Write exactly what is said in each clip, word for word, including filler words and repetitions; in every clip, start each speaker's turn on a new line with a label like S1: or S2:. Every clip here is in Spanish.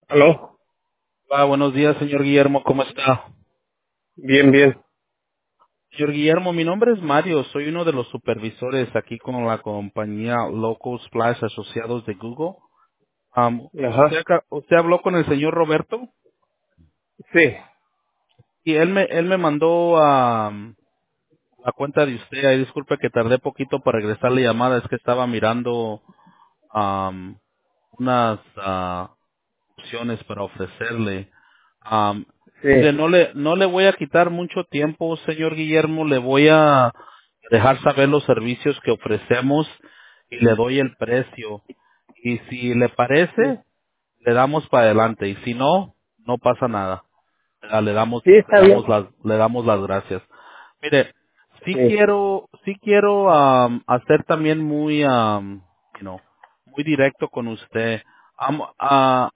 S1: ¿Aló?
S2: Hola, buenos días, señor Guillermo, ¿cómo está?
S1: Bien, bien.
S2: Señor Guillermo, mi nombre es Mario, soy uno de los supervisores aquí con la compañía Local Splash Asociados de Google. Am, usted,
S1: Ajá.
S2: acá- usted habló con el señor Roberto
S1: Sí,
S2: y él me, él me mandó a la cuenta de usted. Ahí disculpe que tardé poquito para regresar la llamada, es que estaba mirando am, unas ah, opciones para ofrecerle. Am,
S1: sí,
S2: mire, no le, no le voy a quitar mucho tiempo, señor Guillermo, le voy a dejar saber los servicios que ofrecemos y le doy el precio. Y si le
S1: sí.
S2: parece, le damos para adelante. Y si no, no pasa nada. Ah, Le damos,
S1: Sí,
S2: le
S1: está bien.
S2: damos las, le damos las gracias. Mire, sí
S1: Sí,
S2: quiero, sí quiero am, hacer también muy, am, you know, muy directo con usted. Am- ah,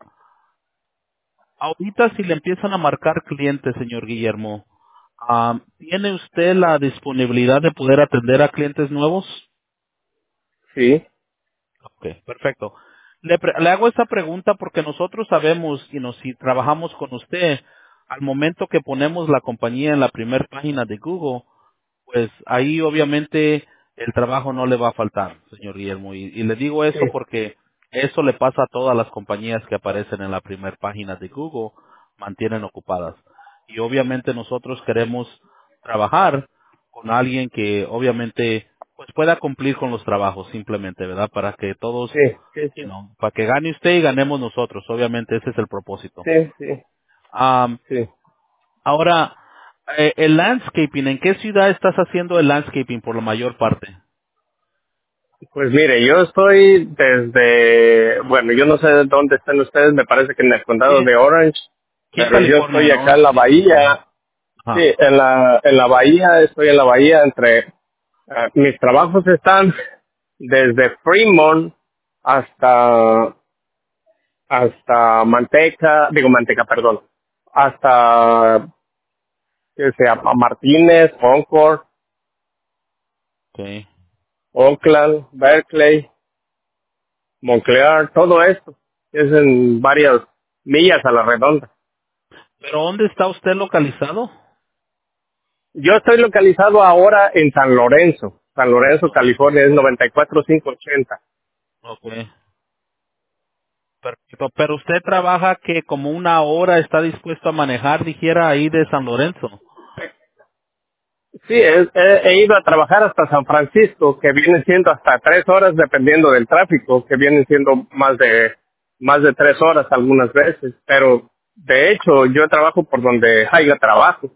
S2: Ahorita si le empiezan a marcar clientes, señor Guillermo, am, ¿tiene usted la disponibilidad de poder atender a clientes nuevos?
S1: sí,
S2: Ok, perfecto. Le, pre- le hago esta pregunta porque nosotros sabemos, y nos, si trabajamos con usted, al momento que ponemos la compañía en la primera página de Google, pues ahí obviamente el trabajo no le va a faltar, señor Guillermo. Y, y le digo
S1: sí,
S2: eso porque eso le pasa a todas las compañías que aparecen en la primera página de Google, mantienen ocupadas. Y obviamente nosotros queremos trabajar con alguien que obviamente pues pueda cumplir con los trabajos simplemente, ¿verdad? Para que todos,
S1: sí, sí,
S2: you
S1: sí,
S2: know, para que gane usted y ganemos nosotros. Obviamente ese es el propósito.
S1: sí, sí,
S2: Am,
S1: sí.
S2: Ahora, eh, el landscaping, ¿en qué ciudad estás haciendo el landscaping por la mayor parte?
S1: Pues mire, yo estoy desde, bueno, yo no sé de dónde están ustedes, me parece que en el
S2: Sí,
S1: condado de Orange,
S2: aquí en
S1: pero yo
S2: California,
S1: estoy
S2: en
S1: acá en
S2: Orange
S1: la
S2: County. Ajá.
S1: bahía, sí,
S2: Ajá.
S1: en la, en la bahía, estoy en la bahía entre, ah, mis trabajos están desde Fremont hasta hasta Manteca, digo Manteca, perdón, hasta que sea Martínez, Concord,
S2: Okay.
S1: Oakland, Berkeley, Montclair, todo esto es en varias millas a la redonda.
S2: ¿Pero dónde está usted localizado?
S1: Yo estoy localizado ahora en San Lorenzo, San Lorenzo, California, es noventa y cuatro mil quinientos ochenta.
S2: Okay. Perfecto. Pero usted trabaja que como una hora está dispuesto a manejar, dijera, ahí de San Lorenzo.
S1: Sí, es- he, he ido a trabajar hasta San Francisco, que viene siendo hasta tres horas dependiendo del tráfico, que vienen siendo más de más de tres horas algunas veces. Pero de hecho yo trabajo por donde haya trabajo.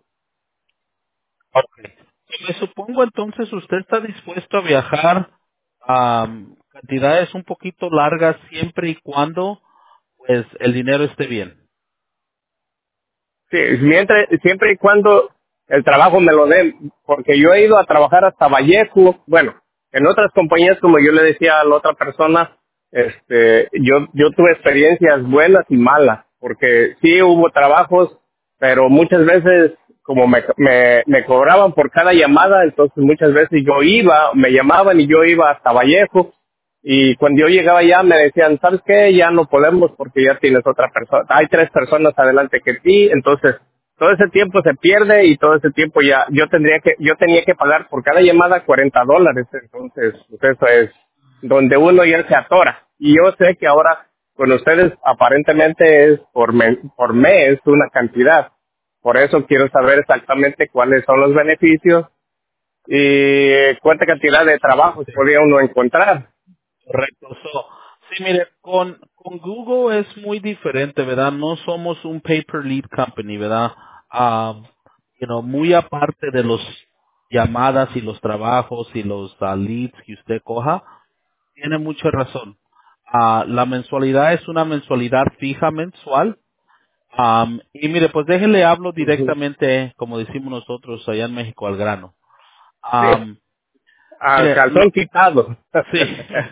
S2: Okay. Me supongo entonces usted está dispuesto a viajar a cantidades un poquito largas siempre y cuando pues el dinero esté bien.
S1: Sí, mientras, siempre y cuando el trabajo me lo den, porque yo he ido a trabajar hasta Vallejo, bueno, en otras compañías como yo le decía a la otra persona, este, yo, yo tuve experiencias buenas y malas, porque sí hubo trabajos, pero muchas veces como me, me, me cobraban por cada llamada, entonces muchas veces yo iba, me llamaban y yo iba hasta Vallejo, y cuando yo llegaba ya me decían, ¿sabes qué? Ya no podemos porque ya tienes otra persona. Hay tres personas adelante que ti, entonces todo ese tiempo se pierde y todo ese tiempo ya yo tendría que yo tenía que pagar por cada llamada cuarenta dólares. Entonces, pues eso es donde uno ya se atora. Y yo sé que ahora con ustedes aparentemente es por, me- por mes una cantidad. Por eso quiero saber exactamente cuáles son los beneficios y cuánta cantidad de trabajos podría uno encontrar.
S2: Correcto. So, sí, mire, con, con Google es muy diferente, ¿verdad? No somos un pay-per-lead company, ¿verdad? Ah, you know, muy aparte de los llamadas y los trabajos y los ah, leads que usted coja, tiene mucha razón. Ah, la mensualidad es una mensualidad fija mensual. Am, y mire, pues déjenle hablo
S1: Ujú.
S2: directamente, como decimos nosotros allá en México, al grano.
S1: Sí,
S2: Am,
S1: al
S2: mire, lo,
S1: calzón quitado.
S2: sí.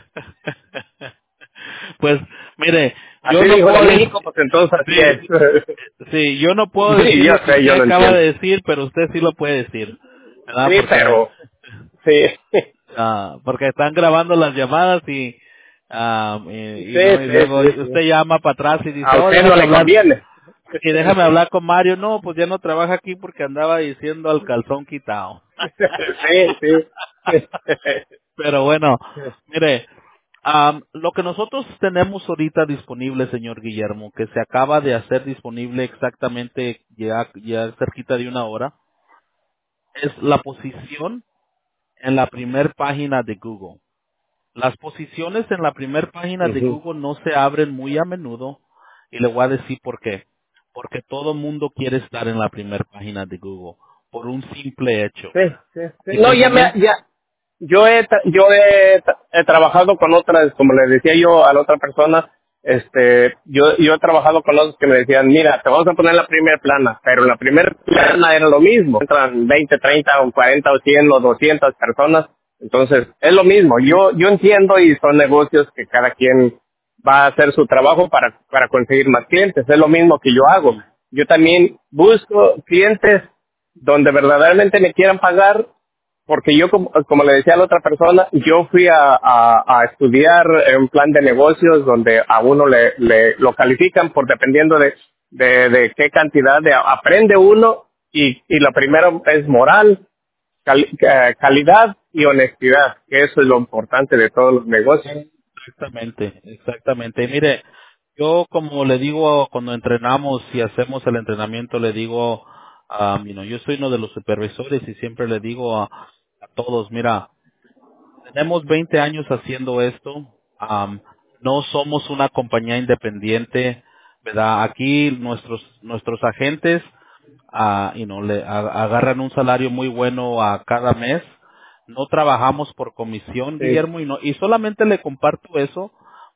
S2: Pues, mire,
S1: Así
S2: yo no
S1: dijo de
S2: puedo
S1: México,
S2: decir,
S1: pues entonces así
S2: sí,
S1: es.
S2: sí, yo no puedo
S1: Sí,
S2: decir
S1: yo
S2: lo que
S1: sé,
S2: usted
S1: yo lo
S2: acaba
S1: entiendo.
S2: de decir, pero usted sí lo puede decir, ¿verdad?
S1: Sí,
S2: Porque,
S1: pero, sí,
S2: ah, porque están grabando las llamadas y Um,
S1: Sí,
S2: y, y, no, y
S1: sí,
S2: luego
S1: sí,
S2: usted
S1: sí.
S2: llama para atrás y dice,
S1: A
S2: oh,
S1: usted no
S2: déjame
S1: le
S2: hablar,
S1: conviene.
S2: y déjame hablar con Mario. No, pues ya no trabaja aquí porque andaba diciendo al calzón quitado.
S1: Sí, sí.
S2: Pero bueno, mire, am, lo que nosotros tenemos ahorita disponible, señor Guillermo, que se acaba de hacer disponible exactamente ya, ya cerquita de una hora, es la posición en la primer página de Google. Las posiciones en la primer página de
S1: Ujú.
S2: Google no se abren muy a menudo y le voy a decir por qué. Porque todo mundo quiere estar en la primera página de Google por un simple hecho.
S1: Sí, sí, sí.
S2: En
S1: No,
S2: el
S1: ya me,
S2: momento,
S1: ya, yo he, tra- yo he, tra- he trabajado con otras, como le decía yo a la otra persona, este, yo, yo he trabajado con otros que me decían, mira, te vamos a poner la primera plana, pero la primera plana era lo mismo, entran veinte, treinta, o cuarenta, o cien, o doscientas personas, entonces es lo mismo, yo, yo entiendo y son negocios que cada quien va a hacer su trabajo para, para conseguir más clientes, es lo mismo que yo hago, yo también busco clientes donde verdaderamente me quieran pagar, porque yo, como, como le decía a la otra persona, yo fui a, a, a estudiar un plan de negocios donde a uno le, le lo califican por dependiendo de, de, de qué cantidad de aprende uno, y, y lo primero es moral, cali- eh, calidad y honestidad, que eso es lo importante de todos los negocios.
S2: exactamente, exactamente. Y mire, yo como le digo cuando entrenamos y hacemos el entrenamiento, le digo, um, you know, yo soy uno de los supervisores y siempre le digo a, a todos, mira, tenemos veinte años haciendo esto. am, no somos una compañía independiente, ¿verdad? Aquí nuestros nuestros agentes, ah, you know, le a- agarran un salario muy bueno a cada mes. No trabajamos por comisión,
S1: Sí,
S2: Guillermo, y no y solamente le comparto eso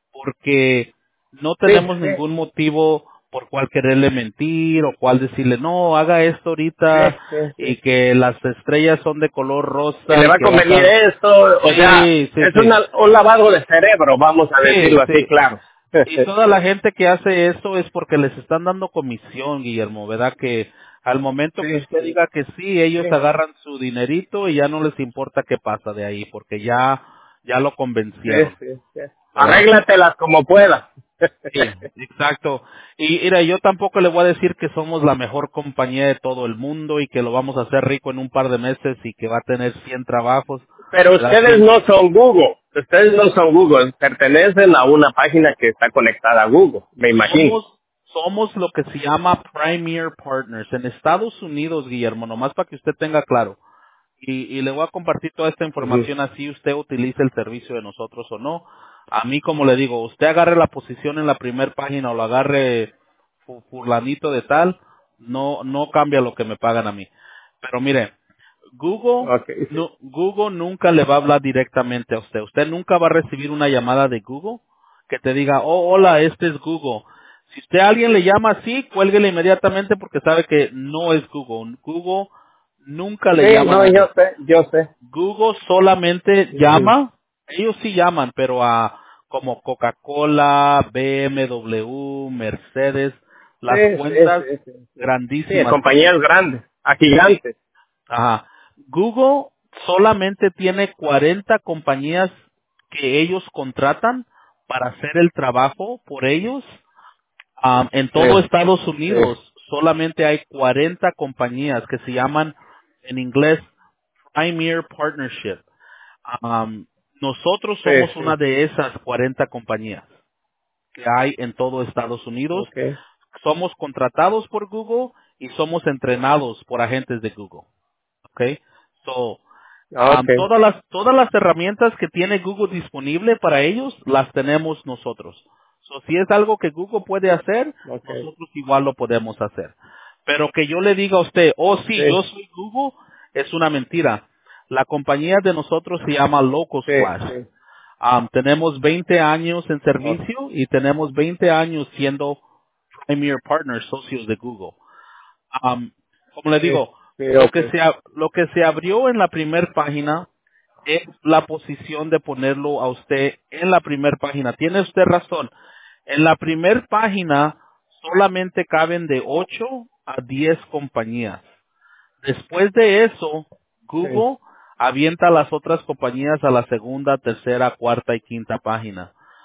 S2: porque no
S1: sí,
S2: tenemos
S1: sí,
S2: ningún motivo por cual quererle mentir o cual decirle, no, haga esto
S1: sí,
S2: ahorita
S1: sí,
S2: y
S1: sí.
S2: que las estrellas son de color
S1: Que
S2: rosa
S1: le
S2: y
S1: va a
S2: que vas
S1: convenir
S2: a...
S1: esto, o sea,
S2: Sí, sí,
S1: es
S2: sí.
S1: una, un lavado de cerebro, vamos a
S2: Sí,
S1: decirlo así,
S2: sí.
S1: claro.
S2: Y toda la gente que hace eso es porque les están dando comisión, Guillermo, ¿verdad? Que al momento que
S1: Sí,
S2: usted
S1: sí,
S2: diga que sí, ellos
S1: sí,
S2: agarran su dinerito y ya no les importa qué pasa de ahí, porque ya, ya lo
S1: sí,
S2: convencieron,
S1: sí, sí.
S2: ¿verdad?
S1: Arréglatelas como puedas.
S2: Sí, exacto. Y mira, yo tampoco le voy a decir que somos la mejor compañía de todo el mundo y que lo vamos a hacer rico en un par de meses y que va a tener cien trabajos,
S1: Pero
S2: ¿verdad?
S1: ustedes
S2: cien
S1: no son Google, ustedes no son Google, pertenecen a una página que está conectada a Google, me imagino.
S2: Somos, somos lo que se llama Premier Partners en Estados Unidos, Guillermo, nomás para que usted tenga claro. Y, y le voy a compartir toda esta
S1: Ujú.
S2: información así usted utilice el servicio de nosotros o no. A mí, como le digo, usted agarre la posición en la primera página o lo agarre fu- fulanito de tal, no, no cambia lo que me pagan a mí. Pero mire, Google,
S1: Ok, sí.
S2: no, Google nunca le va a hablar directamente a usted. Usted nunca va a recibir una llamada de Google que te diga, oh, hola, este es Google. Si usted a alguien le llama así, cuélguele inmediatamente porque sabe que no es Google. Google nunca le
S1: Sí,
S2: llama a
S1: no,
S2: nadie.
S1: yo sé, yo sé.
S2: Google solamente
S1: Ujú.
S2: llama, ellos sí llaman, pero a como Coca-Cola, B M W, Mercedes, las
S1: Sí, sí,
S2: cuentas
S1: sí, sí, sí. Sí,
S2: grandísimas que
S1: compañías grandes, a gigantes.
S2: Ajá. Google solamente tiene cuarenta compañías que ellos contratan para hacer el trabajo por ellos. Am, en
S1: Sí,
S2: todo Estados
S1: sí,
S2: Unidos solamente hay cuarenta compañías que se llaman en inglés Premier Partnership. Am, nosotros
S1: sí,
S2: somos una
S1: sí.
S2: de esas cuarenta compañías que hay en todo Estados Unidos.
S1: Ok,
S2: Somos contratados por Google y somos entrenados por agentes de Google. Okay. So,
S1: ok,
S2: Um, todas las todas las herramientas que tiene Google disponible para ellos las tenemos nosotros. So, si es algo que Google puede hacer,
S1: ok.
S2: nosotros igual lo podemos hacer. Pero que yo le diga a usted, oh sí,
S1: Sí,
S2: yo soy Google, es una mentira. La compañía de nosotros se llama Local
S1: sí,
S2: Splash.
S1: sí.
S2: Um, tenemos veinte años en
S1: Ok,
S2: servicio y tenemos veinte años siendo Premier Partners, socios de Google. Um, como le
S1: sí,
S2: digo,
S1: sí,
S2: lo
S1: ok.
S2: que se a- lo que se abrió en la primera página es la posición de ponerlo a usted en la primera página. Tiene usted razón. En la primera página solamente caben de ocho a diez compañías. Después de eso,
S1: Sí,
S2: Google avienta las otras compañías a la segunda, tercera, cuarta y quinta página.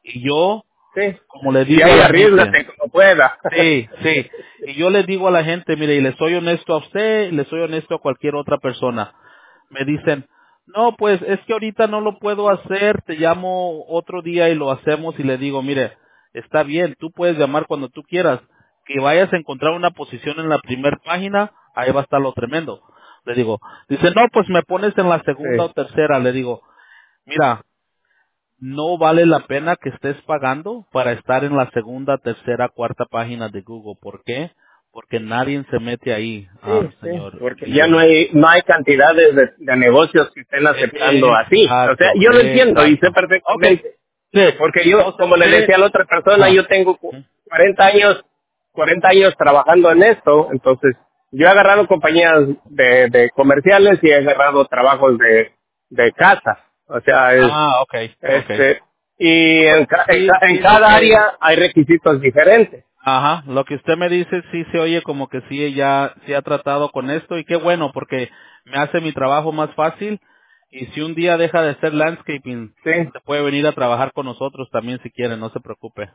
S2: Y yo,
S1: Sí.
S2: como le
S1: Y
S2: digo a
S1: ahí
S2: la gente,
S1: arriesgate como pueda.
S2: sí, sí, y yo le digo a la gente, mire, y le soy honesto a usted, y le soy honesto a cualquier otra persona. Me dicen, no, pues es que ahorita no lo puedo hacer, te llamo otro día y lo hacemos, y le digo, mire, está bien, tú puedes llamar cuando tú quieras, que vayas a encontrar una posición en la primera página, ahí va a estar lo tremendo. Le digo, dice, no, pues me pones en la segunda o
S1: Sí.
S2: tercera. Le digo, mira, no vale la pena que estés pagando para estar en la segunda, tercera, cuarta página de Google. ¿Por qué? Porque nadie se mete ahí, ah,
S1: Sí, sí,
S2: señor
S1: porque ya no
S2: Guillermo.
S1: hay no hay cantidades de, de negocios que estén aceptando así. O sea,
S2: Exacto,
S1: yo lo entiendo y sé
S2: exacto. Ok,
S1: perfectamente. Sí, porque yo,
S2: entonces
S1: como le
S2: mire,
S1: decía a la otra persona,
S2: ajá,
S1: yo tengo cu- cuarenta años, cuarenta años trabajando en esto, entonces yo he agarrado compañías de, de comerciales y he agarrado trabajos de, de casa. O sea, es,
S2: ah, ok, ok.
S1: este, y
S2: Pues
S1: en, ca- en,
S2: sí,
S1: ca- en
S2: sí, lo
S1: cada
S2: que,
S1: área hay requisitos diferentes.
S2: ajá, lo que usted me dice sí se oye como que sí ya sí ha tratado con esto y qué bueno porque me hace mi trabajo más fácil y si un día deja de ser landscaping
S1: Sí.
S2: se puede venir a trabajar con nosotros también si quiere, no se preocupe.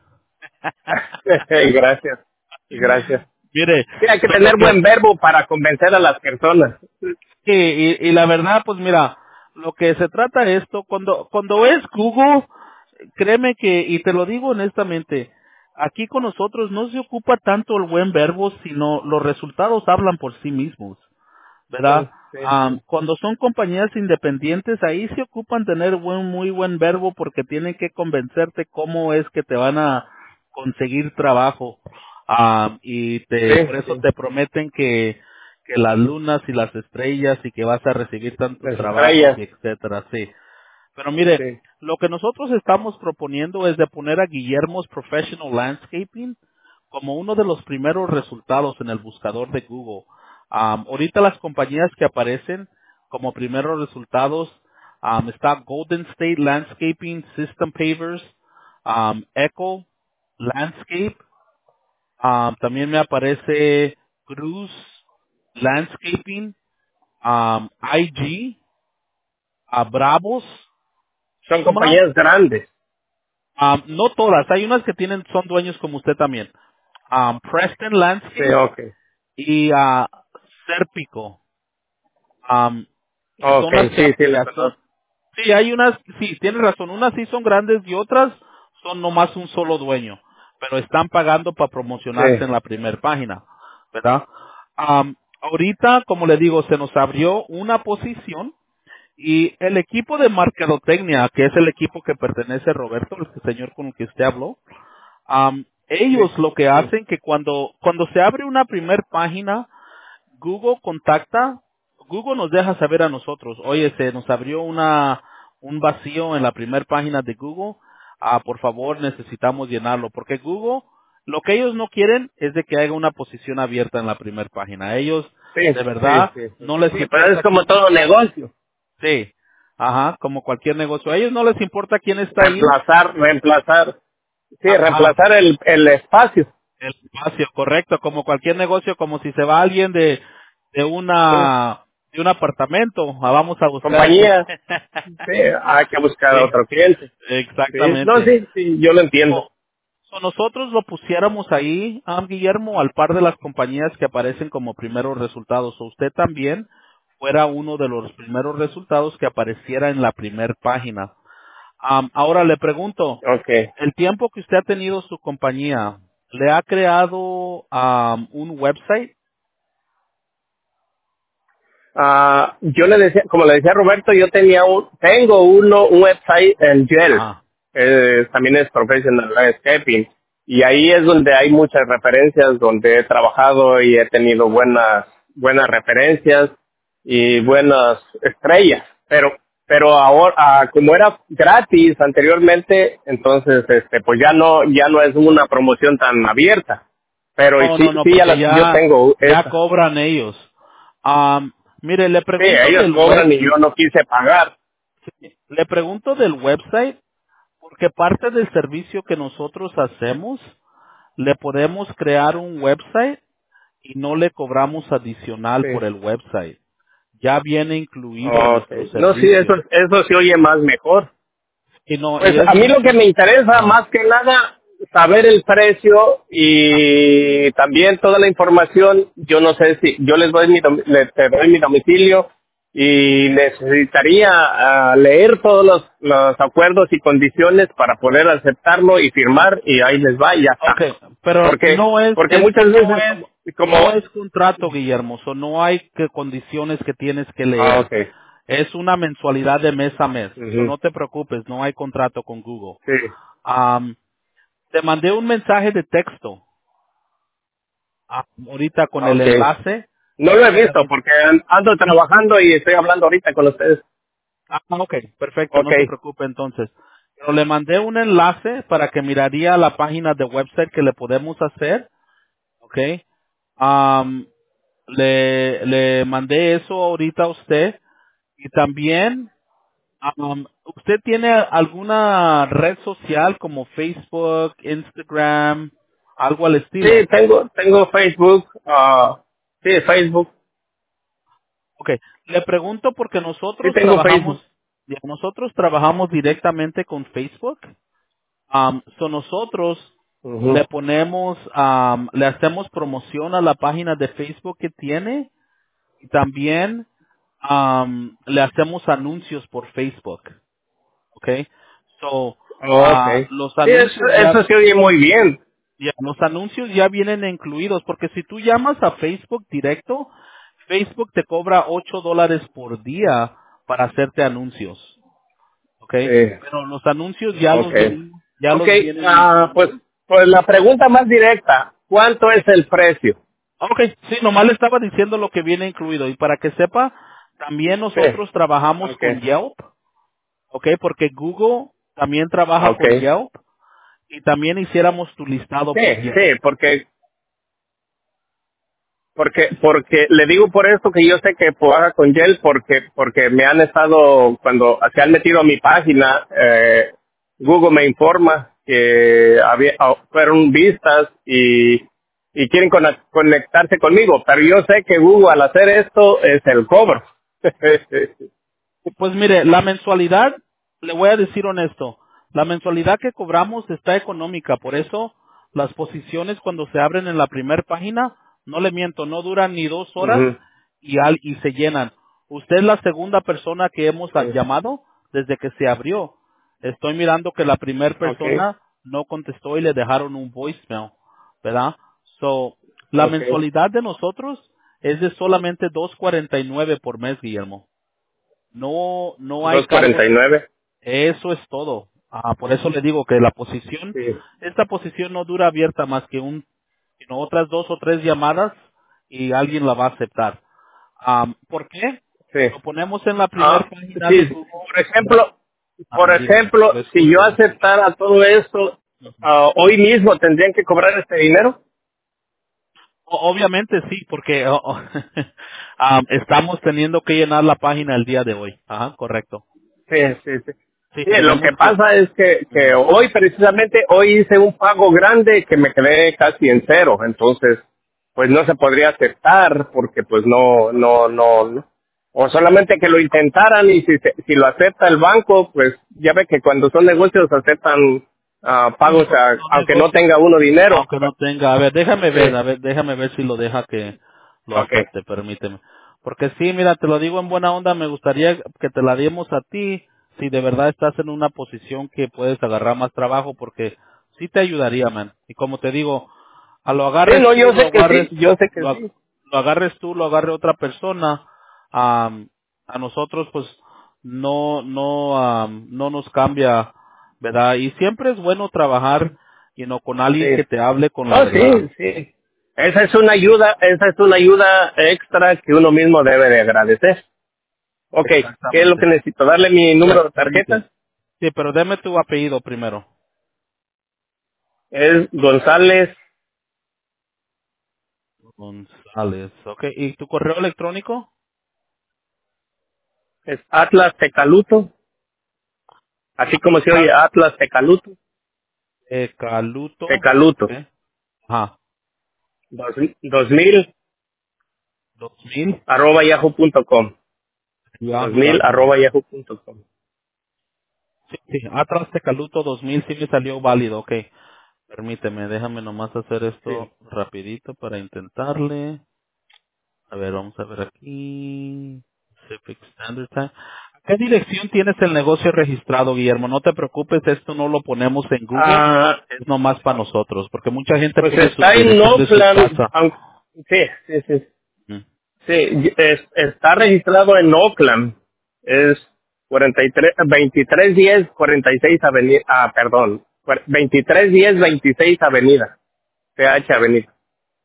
S1: Gracias, gracias.
S2: Mire,
S1: Sí, hay que
S2: so lo
S1: tener
S2: que
S1: buen verbo para convencer a las personas.
S2: sí, y, y la verdad pues mira, lo que se trata esto cuando cuando es Google, créeme que y te lo digo honestamente, aquí con nosotros no se ocupa tanto el buen verbo, sino los resultados hablan por sí mismos. ¿Verdad?
S1: Sí, sí,
S2: Am,
S1: sí.
S2: cuando son compañías independientes, ahí se ocupan tener buen, muy buen verbo porque tienen que convencerte cómo es que te van a conseguir trabajo. Am, y te,
S1: Sí,
S2: por eso
S1: sí.
S2: te prometen que, que las lunas y las estrellas y que vas a recibir tantos
S1: Las
S2: trabajos
S1: estrellas.
S2: y etcétera, sí. Pero mire,
S1: Sí.
S2: lo que nosotros estamos proponiendo es de poner a Guillermo's Professional Landscaping como uno de los primeros resultados en el buscador de Google. Am, ahorita las compañías que aparecen como primeros resultados am, está Golden State Landscaping, System Pavers, am, Echo Landscape, am, también me aparece Cruz Landscaping, am, I G, a Bravos,
S1: Son
S2: Suma.
S1: compañías grandes.
S2: Um, no todas, hay unas que tienen, son dueños como usted también. Um, Preston
S1: Sí,
S2: Landscape
S1: ok.
S2: y uh, Serpico. Um,
S1: Ok,
S2: son las que
S1: sí, sí, las
S2: ya son.
S1: conozco.
S2: Sí, hay unas, sí, tienes razón, unas sí son grandes y otras son nomás un solo dueño, pero están pagando para promocionarse
S1: Sí,
S2: en la primera página, ¿verdad? Um, ahorita, como le digo, se nos abrió una posición y el equipo de mercadotecnia, que es el equipo que pertenece a Roberto, el señor con el que usted habló, Am,
S1: sí,
S2: ellos lo que
S1: sí.
S2: hacen que cuando cuando se abre una primer página, Google contacta, Google nos deja saber a nosotros, oye, se nos abrió una un vacío en la primer página de Google, ah, por favor necesitamos llenarlo, porque Google lo que ellos no quieren es de que haya una posición abierta en la primera página. A ellos
S1: Sí,
S2: de
S1: sí,
S2: verdad
S1: sí. Sí,
S2: no les
S1: sí, pero es
S2: importa
S1: como
S2: quién,
S1: todo negocio.
S2: sí, ajá, como cualquier negocio. A ellos no les importa quién está ahí,
S1: Reemplazar, reemplazar. Sí,
S2: ajá,
S1: reemplazar el, el espacio.
S2: el espacio, correcto, como cualquier negocio, como si se va alguien de, de
S1: Sí.
S2: una, de un apartamento, ah, vamos a buscar a quien.
S1: Compañía. Sí, hay que buscar a
S2: Sí,
S1: otro cliente. Sí. No,
S2: exactamente.
S1: sí, sí, yo lo entiendo.
S2: So, so nosotros lo pusiéramos ahí, ah, Guillermo, al par de las compañías que aparecen como primeros resultados. O usted también fuera uno de los primeros resultados que apareciera en la primer página. Am, ahora le pregunto,
S1: Ok.
S2: el tiempo que usted ha tenido su compañía, ¿le ha creado am, un website?
S1: Ah, yo le decía, como le decía a Roberto, yo tenía un, tengo uno, un website en Yelp,
S2: Ajá.
S1: eh, también es Professional Landscaping, y ahí es donde hay muchas referencias, donde he trabajado y he tenido buenas, buenas referencias y buenas estrellas, pero, pero ahora, ah, como era gratis anteriormente, entonces, este, pues ya no, ya no es una promoción tan abierta, pero
S2: No,
S1: sí,
S2: no, no,
S1: sí, ya
S2: porque
S1: la, yo
S2: ya,
S1: tengo
S2: ya
S1: esa.
S2: cobran ellos. Am, mire, le
S1: Sí,
S2: pregunto
S1: ellos
S2: del web,
S1: cobran y yo no quise pagar.
S2: le pregunto del website, porque parte del servicio que nosotros hacemos, le podemos crear un website y no le cobramos adicional por
S1: Sí.
S2: el website. Ya viene incluido en nuestro
S1: Okay. No, sí, eso,
S2: servicio.
S1: eso se oye más mejor.
S2: Y no,
S1: Pues
S2: y es
S1: a mí lo que
S2: mucho.
S1: me interesa
S2: Ajá.
S1: más que nada saber el precio y también toda la información. Yo no sé si yo les doy mi domi- le- te doy mi domicilio y necesitaría ah, leer todos los, los acuerdos y condiciones para poder aceptarlo y firmar y ahí les va y ya está.
S2: Okay, pero
S1: Porque
S2: no es,
S1: porque
S2: este
S1: muchas
S2: no
S1: veces
S2: es,
S1: como como
S2: no es contrato, Guillermo, so no hay que condiciones que tienes que
S1: ah
S2: leer.
S1: okay
S2: Es una mensualidad de mes a mes, so
S1: ujú,
S2: no te preocupes, no hay contrato con Google.
S1: sí
S2: Am, te mandé un mensaje de texto ah, ahorita con
S1: ah,
S2: el
S1: okay
S2: enlace.
S1: no lo he
S2: Para
S1: visto
S2: mi-
S1: porque an- ando trabajando y estoy hablando ahorita con ustedes.
S2: Ah, ok, perfecto, no se
S1: Okay.
S2: preocupe entonces. Pero le mandé un enlace para que miraría la página de website que le podemos hacer, ok. Am, le, le mandé eso ahorita a usted y también am, usted tiene alguna red social como Facebook, Instagram, algo al
S1: Sí,
S2: estilo.
S1: tengo, tengo Facebook, ah, sí, Facebook,
S2: Ok, le pregunto porque
S1: sí
S2: nosotros
S1: tengo
S2: trabajamos,
S1: Facebook.
S2: ya, nosotros trabajamos directamente con Facebook. Um, so nosotros le
S1: Ujú.
S2: ponemos, am, le hacemos promoción a la página de Facebook que tiene y también am, le hacemos anuncios por Facebook, ¿ok? So,
S1: Oh,
S2: ah,
S1: okay.
S2: los
S1: Sí, eso,
S2: anuncios ya,
S1: eso se oye muy bien.
S2: ya, los anuncios ya vienen incluidos porque si tú llamas a Facebook directo, Facebook te cobra ocho dólares por día para hacerte anuncios, ¿ok?
S1: Sí,
S2: Pero los anuncios ya los
S1: okay.
S2: vienen, ya los
S1: Okay,
S2: vienen
S1: ah, pues,
S2: incluidos.
S1: pues la pregunta más directa, ¿cuánto es el precio?
S2: Ok, sí, nomás le estaba diciendo lo que viene incluido. Y para que sepa, también
S1: Sí,
S2: nosotros trabajamos con
S1: okay,
S2: Yelp, ok, porque Google también trabaja con
S1: okay.
S2: Yelp y también hiciéramos tu listado
S1: Sí,
S2: por Yelp.
S1: sí, porque Porque, porque le digo por esto que yo sé que trabaja con Yelp porque, porque me han estado, cuando se han metido a mi página, eh, Google me informa que había, ah, fueron vistas y, y quieren cona- conectarse conmigo, pero yo sé que Google al hacer esto es el cobro.
S2: Pues mire, la mensualidad, le voy a decir honesto, la mensualidad que cobramos está económica, por eso las posiciones cuando se abren en la primera página, no le miento, no duran ni dos horas
S1: Ujú,
S2: y, al, y se llenan. Usted es la segunda persona que hemos
S1: sí.
S2: llamado desde que se abrió. Estoy mirando que la primera
S1: Okay,
S2: persona no contestó y le dejaron un voicemail, ¿verdad? So, la
S1: okay.
S2: mensualidad de nosotros es de solamente dos cuarenta y nueve por mes, Guillermo. No, no hay
S1: dos cuarenta
S2: cargos.
S1: y nueve.
S2: Eso es todo. Ah, por eso le digo que la posición,
S1: Sí,
S2: esta posición no dura abierta más que un, sino otras dos o tres llamadas y alguien la va a aceptar. Ah, ¿por qué?
S1: sí.
S2: Lo ponemos en la primera
S1: Ah,
S2: página de
S1: sí,
S2: Google.
S1: por ejemplo, por
S2: Ajá, dígame,
S1: ejemplo,
S2: lo
S1: si yo
S2: escucho.
S1: aceptara todo esto, ah, hoy mismo tendrían que cobrar este dinero.
S2: O- Obviamente sí, porque oh, oh, ah, estamos teniendo que llenar la página el día de hoy. Ajá, correcto.
S1: Sí, sí, sí.
S2: Sí,
S1: Sí, lo
S2: tenemos
S1: que
S2: que.
S1: pasa es que, que
S2: Ujú.
S1: hoy precisamente, hoy hice un pago grande que me quedé casi en cero, entonces, pues no se podría aceptar porque pues no, no, no, no. O solamente que lo intentaran y si, se- si lo acepta el banco, pues ya ve que cuando son negocios aceptan ah,
S2: Sí,
S1: pagos
S2: son,
S1: a-
S2: son
S1: aunque no
S2: negocios.
S1: tenga uno dinero.
S2: Aunque no tenga, a ver, déjame ver,
S1: Sí,
S2: a ver, déjame ver si lo deja que lo
S1: okay.
S2: acepte, permíteme. Porque sí, mira, te lo digo en buena onda, me gustaría que te la diéramos a ti, si de verdad estás en una posición que puedes agarrar más trabajo, porque sí te ayudaría, man. Y como te digo, a lo
S1: Sí,
S2: agarres
S1: no,
S2: tú,
S1: yo
S2: lo
S1: sé que
S2: agarres,
S1: sí, yo sé que
S2: lo, ag-
S1: sí.
S2: lo agarres tú, lo agarre otra persona, am, a nosotros pues no, no, am, no nos cambia, ¿verdad? Y siempre es bueno trabajar, you know, con alguien
S1: Sí.
S2: que te hable con la
S1: Oh,
S2: verdad.
S1: sí, sí. Esa es una ayuda, esa es una ayuda extra que uno mismo debe de agradecer. Ok, ¿qué es lo que
S2: Exactamente.
S1: necesito? ¿Darle mi número de
S2: Permíteme.
S1: tarjeta?
S2: Sí, pero deme tu apellido primero.
S1: Es González,
S2: González, ok. ¿Y tu correo electrónico?
S1: es Atlas Tecaluto, así como se oye Atlas Tecaluto,
S2: Eh, Caluto. Ok.
S1: Tecaluto,
S2: Ajá.
S1: dos, dos mil
S2: Dos mil.
S1: arroba yahoo punto com, dos
S2: Yahoo
S1: mil
S2: punto com.
S1: arroba yahoo punto com.
S2: Sí, sí, Atlas Tecaluto dos mil sí me salió válido, ok. Permíteme, déjame nomás hacer
S1: Sí.
S2: esto rapidito para intentarle. A ver, vamos a ver aquí. Pacific Standard Time. ¿Qué dirección tienes el negocio registrado, Guillermo? No te preocupes, esto no lo ponemos en Google,
S1: Ah,
S2: es nomás para nosotros, porque mucha gente
S1: pues
S2: pone su
S1: está en
S2: dirección de su
S1: Oakland,
S2: casa.
S1: aunque- sí, sí, sí.
S2: Mm.
S1: Sí, es- está registrado en Oakland. Es cuarenta y tres, veintitrés diez, cuarenta y seis Avenida, ah, perdón, cuar- veintitrés diez, veintiséis Avenida, P H Avenida.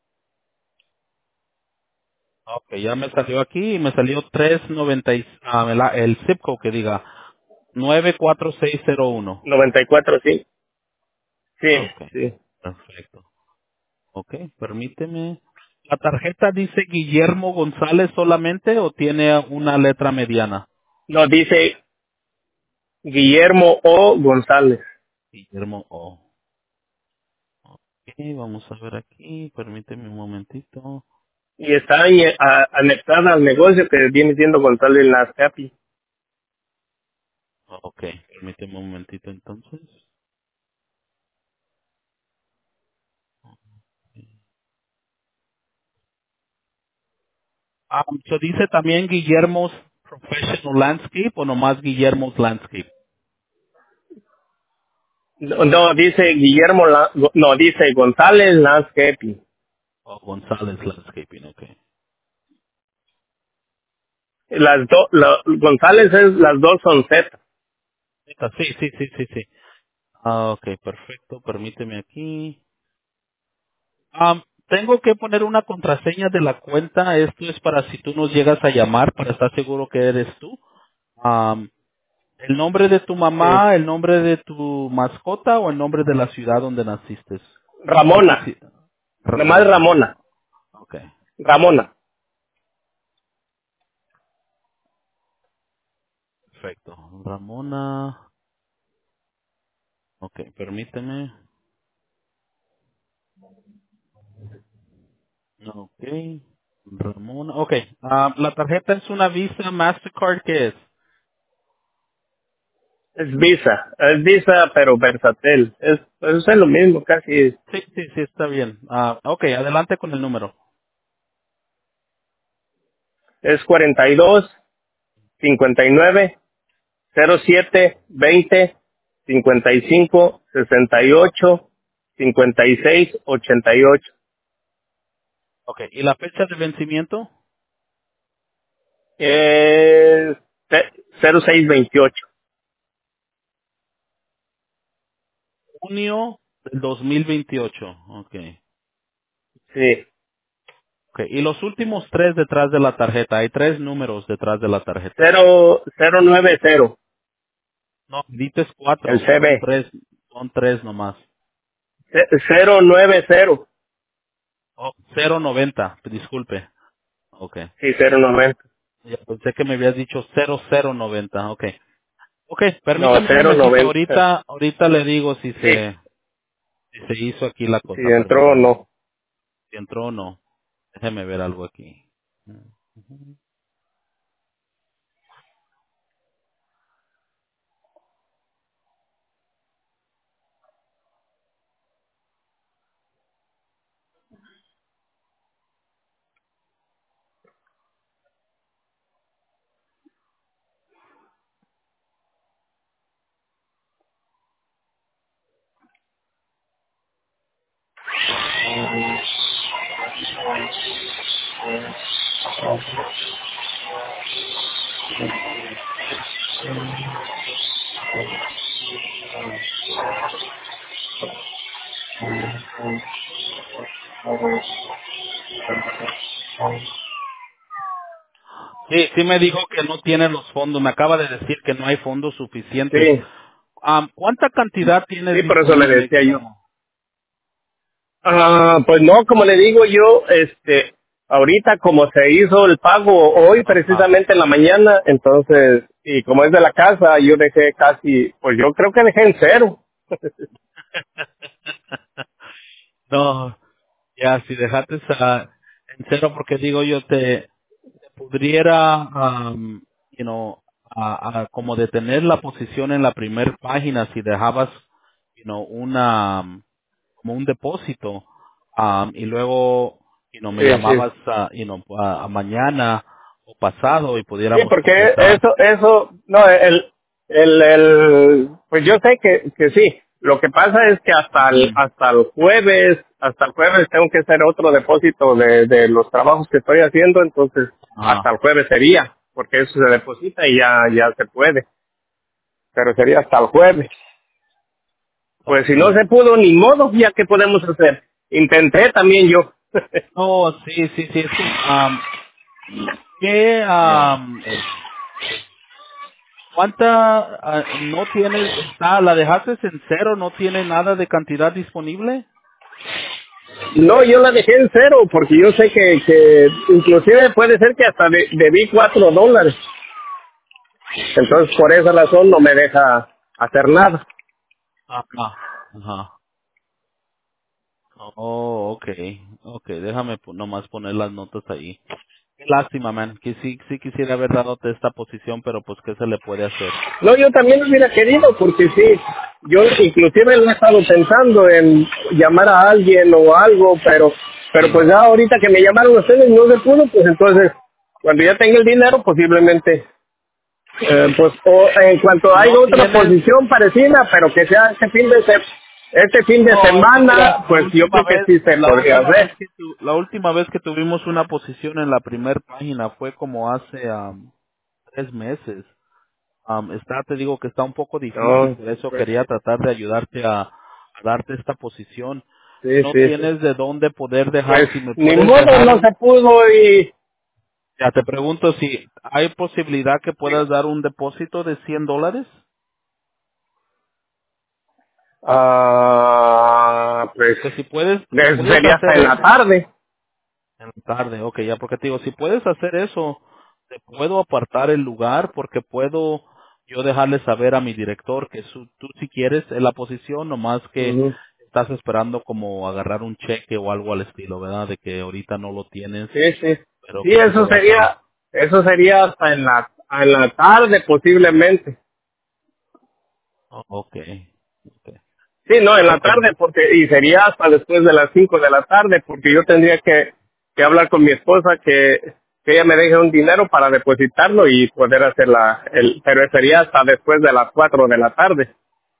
S2: Ok, ya me salió aquí y me salió trescientos noventa y- ah, el, el zip code que diga nueve cuatro seis cero uno.
S1: noventa y cuatro, sí. Sí,
S2: Ok,
S1: sí.
S2: perfecto. Ok, permíteme. ¿La tarjeta dice Guillermo González solamente o tiene una letra mediana?
S1: No, dice Guillermo O. González.
S2: Guillermo O. Ok, vamos a ver aquí, permíteme un momentito.
S1: Y está ahí, a- anexada al negocio que viene siendo González Lascapi.
S2: Ok, permíteme un momentito entonces. Ah, ¿se dice también Guillermo's Professional Landscape o nomás Guillermo's Landscape?
S1: No, no, dice Guillermo, La- no, dice González Lascapi.
S2: O González Landscaping, ok.
S1: Las dos, González es, las dos son Z.
S2: Ah, sí, sí, sí, sí, sí. Ah, ok, perfecto, permíteme aquí. Am, tengo que poner una contraseña de la cuenta. Esto es para si tú nos llegas a llamar, para estar seguro que eres tú. Am, ¿El nombre de tu
S1: Sí.
S2: mamá, el nombre de tu mascota o el nombre de la ciudad donde naciste? ¿Cuál
S1: Ramona,
S2: quisi-
S1: nomás
S2: Ramona.
S1: Ramona,
S2: Ok,
S1: Ramona.
S2: perfecto. Ramona. Ok, permíteme. Ok. Ramona. Ok, ah, la tarjeta es una Visa Mastercard, ¿qué es?
S1: Es Visa, es Visa pero Versatel. Es, pues es lo mismo casi.
S2: Sí, sí, sí, está bien. Ah, ok, adelante con el número.
S1: Es cuarenta y dos, cincuenta y nueve, cero siete, veinte, cincuenta y cinco, sesenta y ocho, cincuenta y seis, ochenta y ocho.
S2: Ok, ¿y la fecha de vencimiento?
S1: Es cero seis veintiocho.
S2: Junio del dos mil veintiocho. Ok.
S1: Sí.
S2: Ok, y los últimos tres detrás de la tarjeta. Hay tres números detrás de la tarjeta.
S1: cero cero nueve cero.
S2: No, dices
S1: El
S2: cuatro. Son
S1: C B.
S2: tres. Son tres nomás.
S1: Ce- cero nueve cero.
S2: Oh, cero noventa. Disculpe. Ok.
S1: Sí, cero noventa.
S2: Ya pensé que me habías dicho cero cero noventa. Ok. Ok,
S1: No,
S2: permítame un
S1: cero
S2: momentito.
S1: noventa.
S2: Ahorita, ahorita le digo si
S1: Sí,
S2: se, si se hizo aquí la
S1: si
S2: cosa.
S1: entró o
S2: Permítame.
S1: no.
S2: Si entró o no. Déjeme ver algo aquí. Sí, sí me dijo que no tiene los fondos. Me acaba de decir que no hay fondos suficientes.
S1: Sí,
S2: Am, ¿Cuánta cantidad tienes
S1: sí, por eso le
S2: disponible,
S1: decía yo.
S2: Guillermo?
S1: Ah, pues no, como le digo yo, este, ahorita como se hizo el pago hoy
S2: Ajá.
S1: precisamente en la mañana, entonces, y como es de la casa, yo dejé casi, pues yo creo que dejé en cero.
S2: No, ya, si dejaste a- en cero, porque digo yo, te, te pudiera, um, you know, a- a- como de tener la posición en la primera página si dejabas, you know, una, como un depósito, um, y luego, you know, me
S1: Sí, sí.
S2: llamabas, a, you know, a, a mañana o pasado y
S1: Sí,
S2: pudiéramos
S1: porque
S2: comenzar.
S1: eso, eso, no, el, el, el, pues yo sé que, que sí. Lo que pasa es que hasta el,
S2: Ujú.
S1: hasta el jueves, hasta el jueves tengo que hacer otro depósito de, de los trabajos que estoy haciendo, entonces hasta
S2: Ajá.
S1: el jueves sería, porque eso se deposita y ya, ya se puede, pero sería hasta el jueves. Pues si no
S2: Okay.
S1: se pudo, ni modo, ya que podemos hacer. Intenté también yo.
S2: Oh, sí, sí, sí, es que, um, ¿qué, um, cuánta, ah, no tienes, está, la dejaste en cero, no tiene nada de cantidad disponible?
S1: No, yo la dejé en cero, porque yo sé que, que inclusive puede ser que hasta de- debí cuatro dólares. Entonces, por esa razón no me deja hacer nada.
S2: Ajá. Ajá. Oh, okay, okay, déjame po- nomás poner las notas ahí. Qué lástima, man, que sí, sí quisiera haber dado esta posición, pero pues qué se le puede hacer.
S1: No, yo también lo hubiera querido, porque sí, yo inclusive lo he estado pensando en llamar a alguien o algo, pero pero pues ya ahorita que me llamaron ustedes no se pudo, pues entonces, cuando ya tenga el dinero, posiblemente, eh, pues o en cuanto haya
S2: No
S1: otra
S2: tienes,
S1: posición parecida, pero que sea este fin de se- este fin de
S2: no, es que
S1: semana,
S2: mira, la
S1: pues yo
S2: última
S1: creo que
S2: vez,
S1: sí se
S2: la
S1: podría
S2: última vez
S1: hacer.
S2: que tu, la última vez que tuvimos una posición en la primer página fue como hace um, tres meses. Um, está, te digo que está un poco difícil,
S1: No,
S2: por eso
S1: pues
S2: quería tratar de ayudarte a, a darte esta posición.
S1: sí,
S2: No
S1: sí, sí.
S2: tienes de dónde poder dejar,
S1: Pues
S2: si me
S1: ni
S2: puedes
S1: modo,
S2: dejar
S1: no
S2: un,
S1: se pudo y
S2: ya te pregunto si hay posibilidad que puedas dar un depósito de cien dólares.
S1: ah pues
S2: Que si puedes, si
S1: de-
S2: puedes
S1: sería hasta
S2: hacer
S1: en la
S2: eso,
S1: tarde.
S2: en la tarde, ok, ya porque te digo, si puedes hacer eso, te puedo apartar el lugar porque puedo yo dejarle saber a mi director que su- tú si quieres en la posición, nomás que
S1: Ujú.
S2: estás esperando como agarrar un cheque o algo al estilo, ¿verdad? De que ahorita no lo tienes,
S1: Sí, sí.
S2: pero
S1: Sí,
S2: que sí lo
S1: eso
S2: vas a...
S1: sería, eso sería hasta en la, en la tarde posiblemente.
S2: Oh, ok, ok.
S1: Sí, no, en la
S2: Ok.
S1: tarde porque, y sería hasta después de las cinco de la tarde porque yo tendría que, que hablar con mi esposa que, que ella me deje un dinero para depositarlo y poder hacer la, el, pero sería hasta después de las cuatro de la tarde.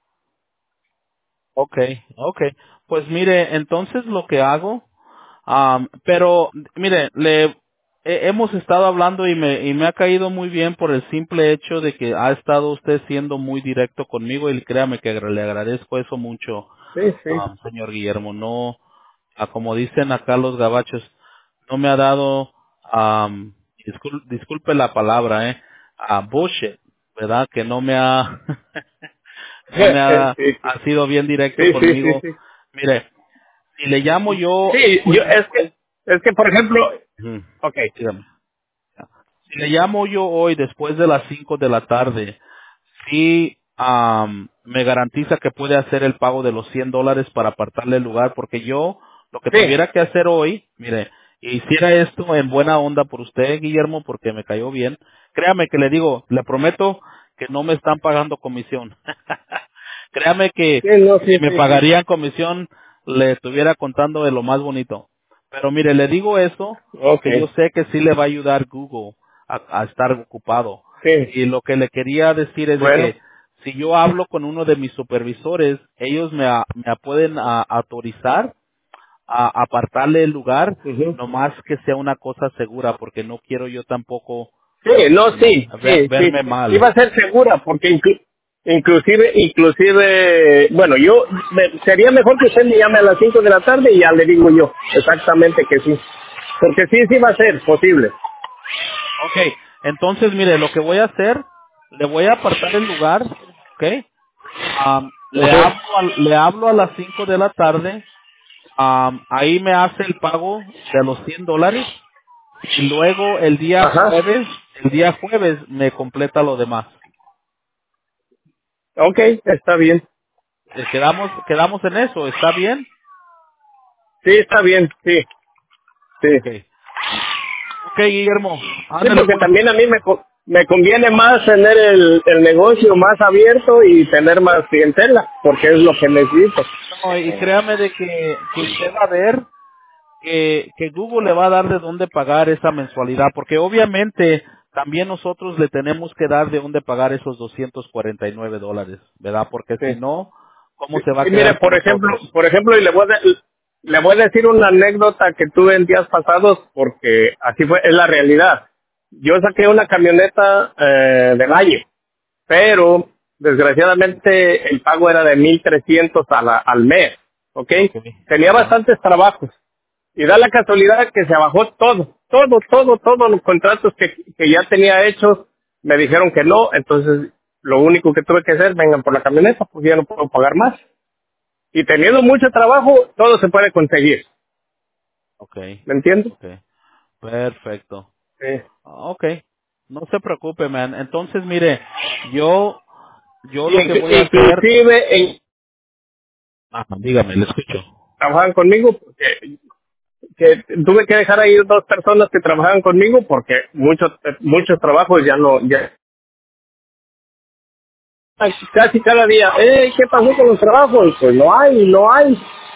S2: Okay, okay. Pues mire, entonces lo que hago, am, pero mire, le he- hemos estado hablando y me y me ha caído muy bien por el simple hecho de que ha estado usted siendo muy directo conmigo y créame que agra- le agradezco eso mucho,
S1: Sí, sí.
S2: am, señor Guillermo. No, ah, como dicen acá los gabachos, no me ha dado, am, discul- disculpe la palabra, eh, a bullshit, ¿verdad? Que no me ha no me ha,
S1: sí, sí.
S2: ha sido bien directo
S1: Sí, sí, sí,
S2: conmigo.
S1: sí.
S2: Mire, si le llamo yo
S1: Sí,
S2: hoy
S1: yo, es que,
S2: después,
S1: es que por ejemplo,
S2: Ujú,
S1: ok,
S2: dígame. Si le llamo yo hoy después de las cinco de la tarde, sí am, me garantiza que puede hacer el pago de los cien dólares para apartarle el lugar, porque yo lo que
S1: sí,
S2: tuviera que hacer hoy, mire, hiciera esto en buena onda por usted, Guillermo, porque me cayó bien. Créame que le digo, le prometo que no me están pagando comisión. Créame que
S1: sí, no, sí,
S2: si me
S1: sí, sí,
S2: pagarían comisión, le estuviera contando de lo más bonito. Pero mire, le digo eso
S1: ok,
S2: porque yo sé que sí le va a ayudar Google a, a estar ocupado.
S1: sí,
S2: Y lo que le quería decir es de
S1: bueno,
S2: que si yo hablo con uno de mis supervisores, ellos me, a- me pueden a- autorizar a apartarle el lugar,
S1: ujú.
S2: nomás que sea una cosa segura, porque no quiero yo tampoco,
S1: Sí, no,
S2: you know,
S1: sí,
S2: ve-
S1: sí, sí,
S2: verme
S1: sí
S2: mal.
S1: va a ser segura porque inclu- inclusive, inclusive, bueno, yo, me- sería mejor que usted me llame a las cinco de la tarde y ya le digo yo, exactamente que sí, porque sí, sí va a ser posible.
S2: Ok, entonces mire, lo que voy a hacer, le voy a apartar el lugar, ok, Am, le
S1: Ujú.
S2: hablo, a, le hablo a las cinco de la tarde, am, ahí me hace el pago de los cien dólares y luego el día
S1: Ajá,
S2: jueves, el día jueves me completa lo demás.
S1: ok, está bien,
S2: Eh, Quedamos, quedamos en eso, ¿está bien?
S1: sí, está bien, sí, sí.
S2: Ok. Ok, Guillermo,
S1: Sí,
S2: ándale
S1: porque
S2: pues.
S1: también a mí me, co- me conviene más tener el, el negocio más abierto y tener más clientela, porque es lo que necesito.
S2: No, y créame de que, que usted va a ver que, que Google le va a dar de dónde pagar esa mensualidad, porque obviamente también nosotros le tenemos que dar de dónde pagar esos doscientos cuarenta y nueve dólares, ¿verdad? Porque si
S1: Sí.
S2: no, ¿cómo
S1: Sí,
S2: se va a
S1: sí, mire,
S2: quedar con
S1: por ejemplo,
S2: nosotros?
S1: por ejemplo, y le voy a, de- le voy a decir una anécdota que tuve en días pasados, porque así fue, es la realidad. Yo saqué una camioneta eh, del año, pero desgraciadamente el pago era de mil trescientos a la- al mes, ¿ok?
S2: Okay,
S1: Tenía
S2: okay,
S1: bastantes trabajos y da la casualidad que se bajó todo, todo, todo, todos los contratos que, que ya tenía hechos, me dijeron que no, entonces lo único que tuve que hacer, vengan por la camioneta, porque ya no puedo pagar más. Y teniendo mucho trabajo, todo se puede conseguir,
S2: okay,
S1: ¿me entiendes?
S2: okay, perfecto.
S1: Sí.
S2: Okay, no se preocupe, man. Entonces, mire, yo, yo
S1: Y
S2: lo que
S1: in-
S2: voy a hacer,
S1: inclusive en,
S2: ah, dígame, le escucho.
S1: trabajaban conmigo, porque que tuve que dejar ahí dos personas que trabajaban conmigo porque muchos muchos trabajos ya no ya casi cada día eh qué pasó con los trabajos pues no hay no hay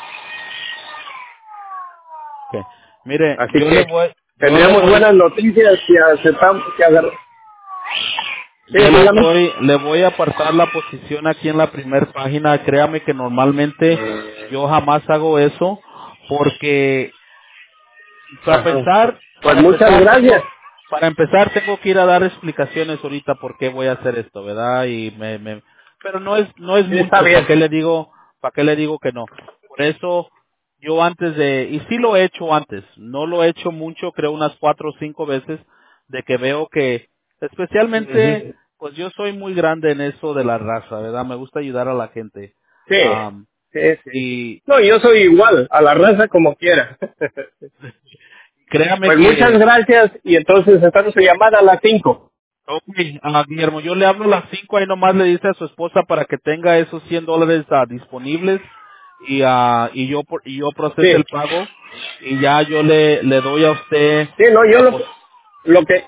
S2: Okay. Mire,
S1: así
S2: yo le
S1: que
S2: voy, yo le
S1: tendríamos
S2: voy,
S1: buenas noticias si aceptamos que agar sí,
S2: yo le
S1: dígame.
S2: voy, le voy a apartar la posición aquí en la primera página. Créame que normalmente yo jamás hago eso porque para
S1: Ajá.
S2: empezar,
S1: Pues
S2: para
S1: muchas
S2: empezar
S1: gracias.
S2: tengo, para empezar tengo que ir a dar explicaciones ahorita por qué voy a hacer esto, ¿verdad? Y me, me, pero no es, no es
S1: Sí, está
S2: mucho. ¿Para
S1: bien.
S2: qué le digo, para qué le digo que no? Por eso yo antes de, y sí lo he hecho antes, no lo he hecho mucho, creo unas cuatro o cinco veces, de que veo que, especialmente,
S1: Ujú.
S2: pues yo soy muy grande en eso de la raza, ¿verdad? Me gusta ayudar a la gente.
S1: Sí,
S2: Am,
S1: sí, sí.
S2: y
S1: No, yo soy igual, a la raza como quiera.
S2: créame
S1: Pues muchas
S2: que
S1: gracias y entonces estamos su llamada a las cinco.
S2: ok, ah, Guillermo, yo le hablo a las cinco, ahí nomás le dice a su esposa para que tenga esos cien dólares ah, disponibles y, ah, y yo por- y yo procese
S1: Sí.
S2: el pago y ya yo le, le doy a usted
S1: Sí, no, yo
S2: la
S1: lo,
S2: pos
S1: lo que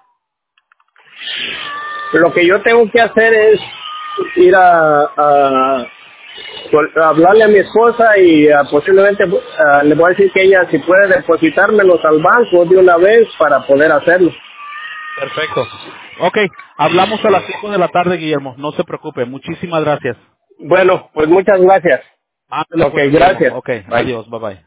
S1: lo que yo tengo que hacer es ir a, a, con- a hablarle a mi esposa y ah, posiblemente ah, le voy a decir que ella si puede depositármelos al banco de una vez para poder hacerlo.
S2: Perfecto. Ok, hablamos a las cinco de la tarde, Guillermo, no se preocupe, muchísimas gracias.
S1: Bueno, pues muchas gracias.
S2: Ándale
S1: Ok,
S2: pues, Guillermo,
S1: gracias.
S2: ok,
S1: Bye.
S2: adiós, bye bye.